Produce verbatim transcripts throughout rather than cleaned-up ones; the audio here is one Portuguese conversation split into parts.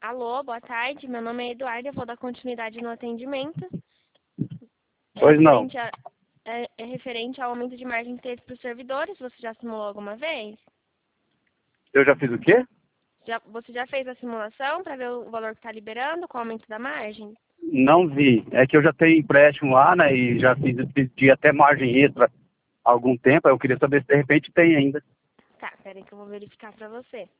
Alô, boa tarde. Meu nome é Eduardo, eu vou dar continuidade no atendimento. É Pois não. referente a, é, é referente ao aumento de margem que teve para os servidores. Você já simulou alguma vez? Eu já fiz o quê? Já, você já fez a simulação para ver o valor que está liberando com o aumento da margem? Não vi. É que eu já tenho empréstimo lá, né? E já fiz, pedi até margem extra há algum tempo. Aí eu queria saber se de repente tem ainda. Tá, peraí que eu vou verificar para você.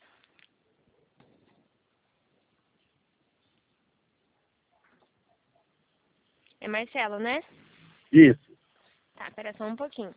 É Marcelo, né? Isso. Tá, pera só um pouquinho.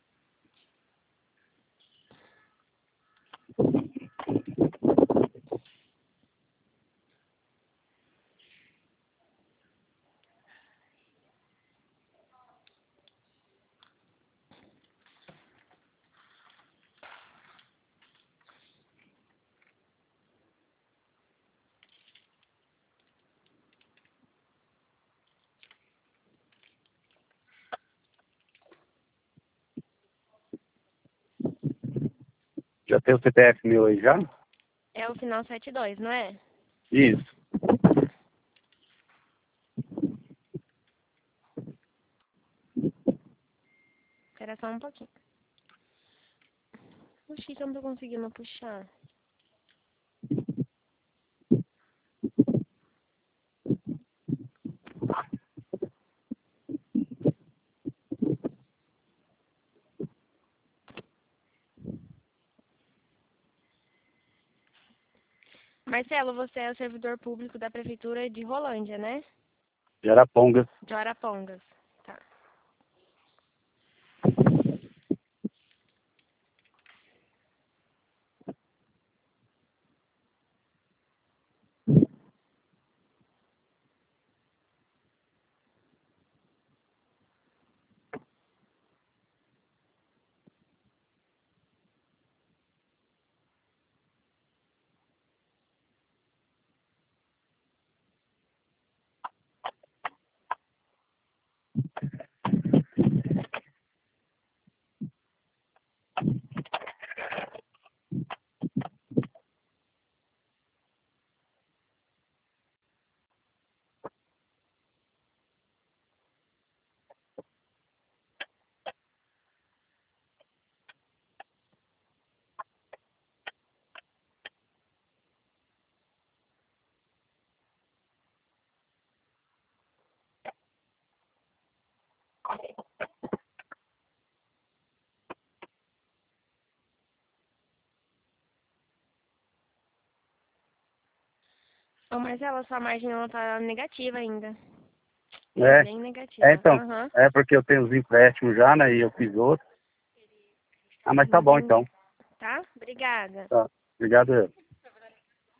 Já tem o C P F meu aí já? É o final setenta e dois, não é? Isso. Espera só um pouquinho. Oxi, que eu não tô conseguindo puxar. Marcelo, você é o servidor público da Prefeitura de Rolândia, né? De Arapongas. De Arapongas. Tá. Ô, Marcelo, sua margem não tá negativa ainda. Tá É. bem negativa. É, então. Aham. É porque eu tenho os empréstimos já, né? E eu fiz outro. Ah, mas tá bom Entendi. então. Tá? Obrigada. Tá. Obrigado. Eu.